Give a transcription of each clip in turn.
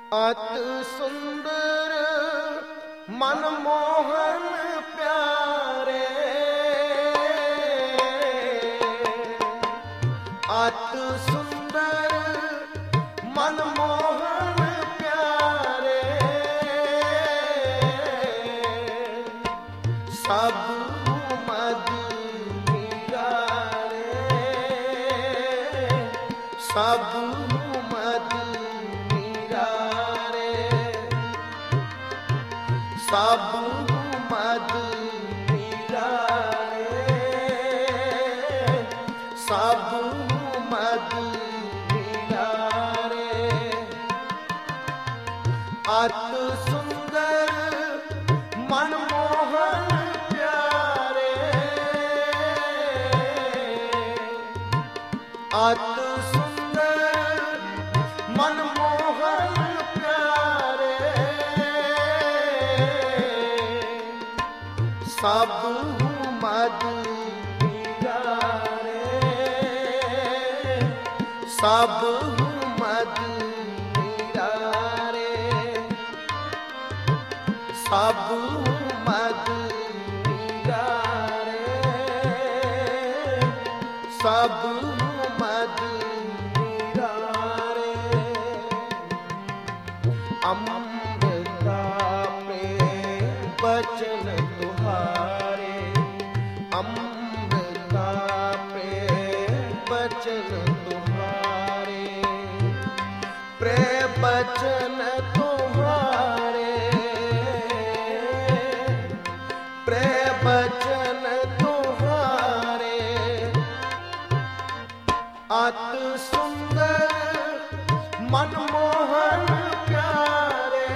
अति सुंदर मनमोहन प्यारे, अति सुंदर मनमोहन प्यारे, सब मद निरारे, सब मद निरारे, सब मद निरारे, सब मद निरारे, अति सुंदर मनमोहन प्यारे, अति सुंदर मनमोहन प्यारे, सब मद निरारे, सब मद निरारे, सब मद निरारे, सब मद निरारे, अमृता प्रेम बचन तुम्हारे, अमृता प्रेम बचन तुम्हारे, प्रेम बचन तुम्हारे, प्रेम बचन तुम्हारे, अति सुंदर मनमोहन प्यारे,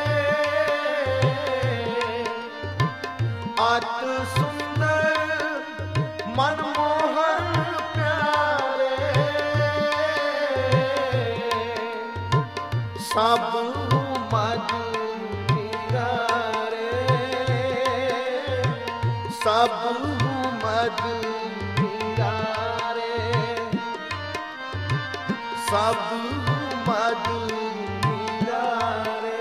अति सुंदर मनमोहन प्यारे, सब मद निरारे, सब मद निरारे, सब मद निरारे,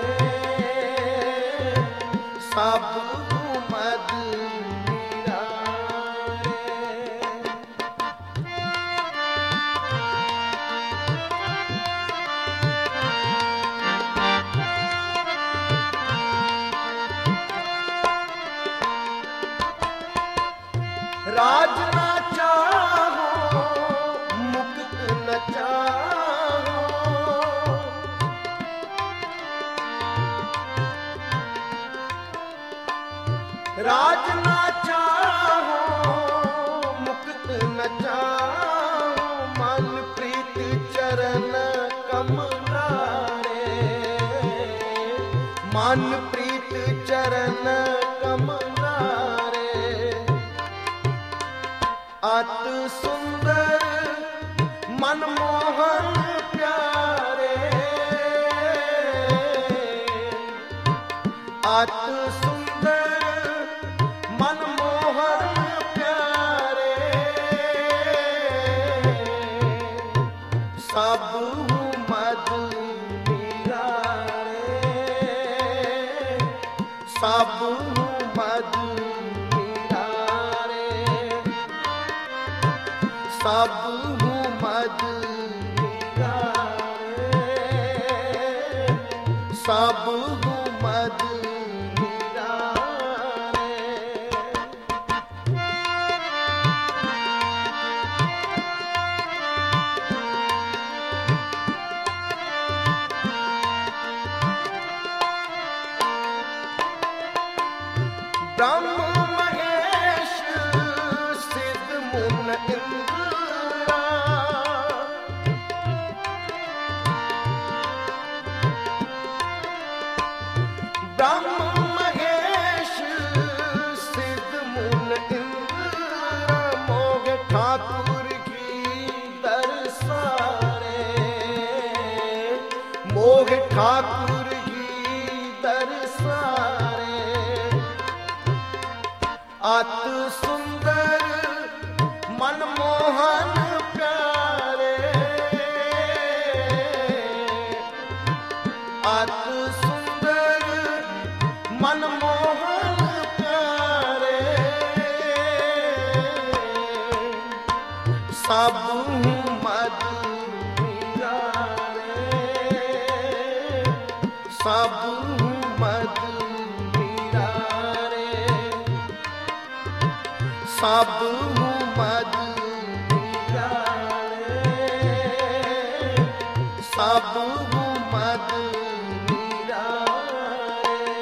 सब मद निरारे। राज न चाहो मुक्त न चाहो, राज न चाहो मुक्त न चाहो, मन प्रीत चरण कमलारे, मन प्रीत चरण कमलारे, अति सुंदर मनमोहन प्यारे, अति सुंदर मनमोहन प्यारे, सब मद निरारे, सब मद निरारे, सब मद निरारे, सब मद निरारे। ब्रह्म महेश सिद्ध मुन इंद्रा, ब्रह्म महेश सिद्ध मुन इंद्रा, मोह ठाकुर की दरसारे, मोह ठाकुर की दरसारे, अति सुंदर मनमोहन प्यारे, सब मद मीरा रे, सब मद मीरा रे, सब मद मीरा रे।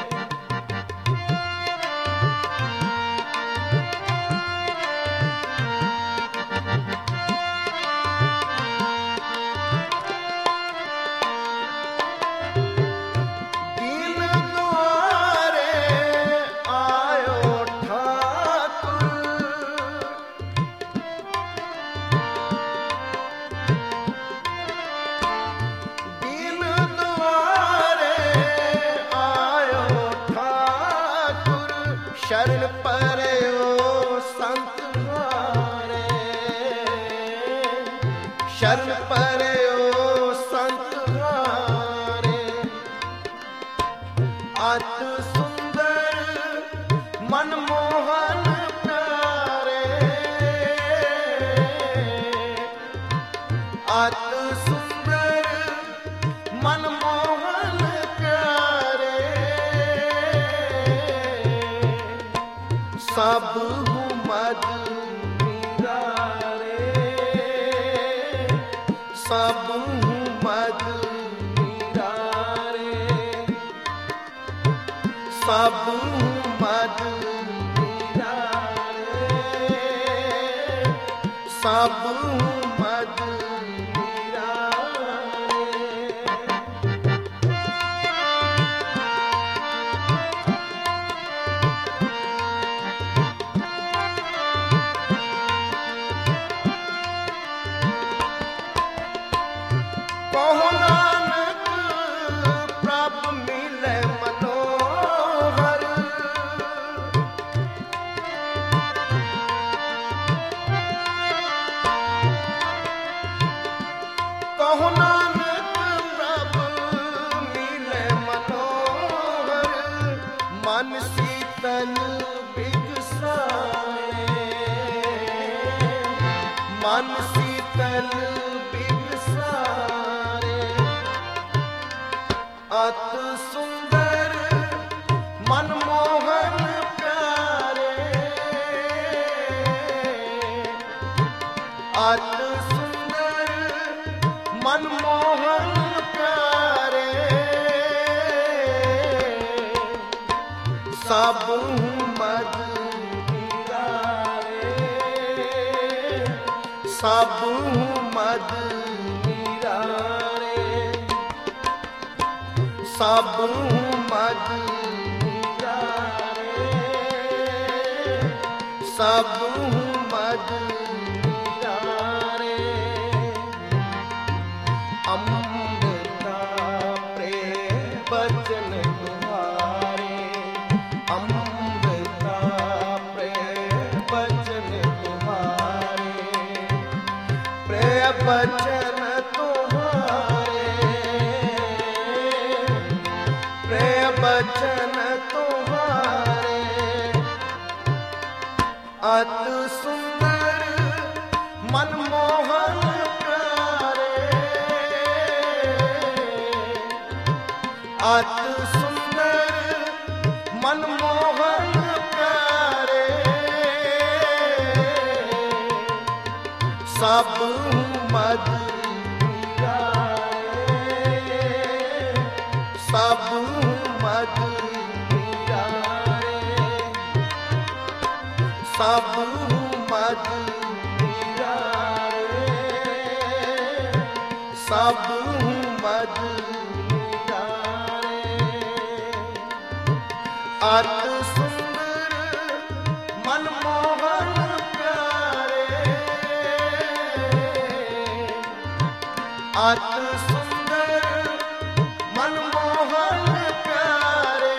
शरण पर्यो संत हारे, शरण पर्यो संत हारे। अति सुंदर मनमोहन प्यारे, अति सुंदर मनमोहन प्यारे। सब मद मीरा रे, सब मद मीरा रे, सब मद मीरा रे, सब मद मीरा रे। कहो नानक प्रभु मिले मनोहर, कहो नानक प्रभु मिले मनोहर। मन शीतल बिगसाए, मन शीतल अति सुंदर मनमोहन प्यारे, अति सुंदर मनमोहन प्यारे। सब मद मीरा रे, सब मद मीरा रे, सब मद मीरा रे, सब मद मीरा रे। अमृता प्रेम बचन तुम्हारे, अमृता प्रेम बचन तुम्हारे, प्रेम बचन तुम्हारे, प्रेम बचन तुम्हारे। अति सुंदर मनमोहन प्यारे, अति सुंदर मनमोहन प्यारे। सब मद मीरा रे, सब मद मीरा रे, सब मद मीरा रे, सब मद मीरा रे। अति सुंदर मनमोहन प्यारे, अति सुंदर मनमोहन प्यारे।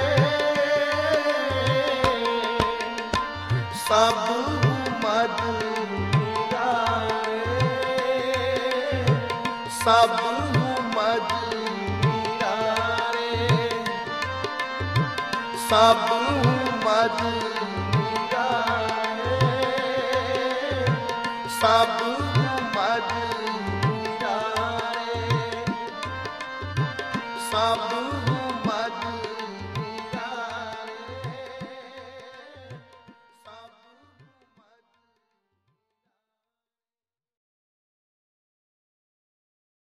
सब मद मीरा रे, सब मद मीरा रे, सब मद मीरा रे, सब मद मीरा रे। सब हूँ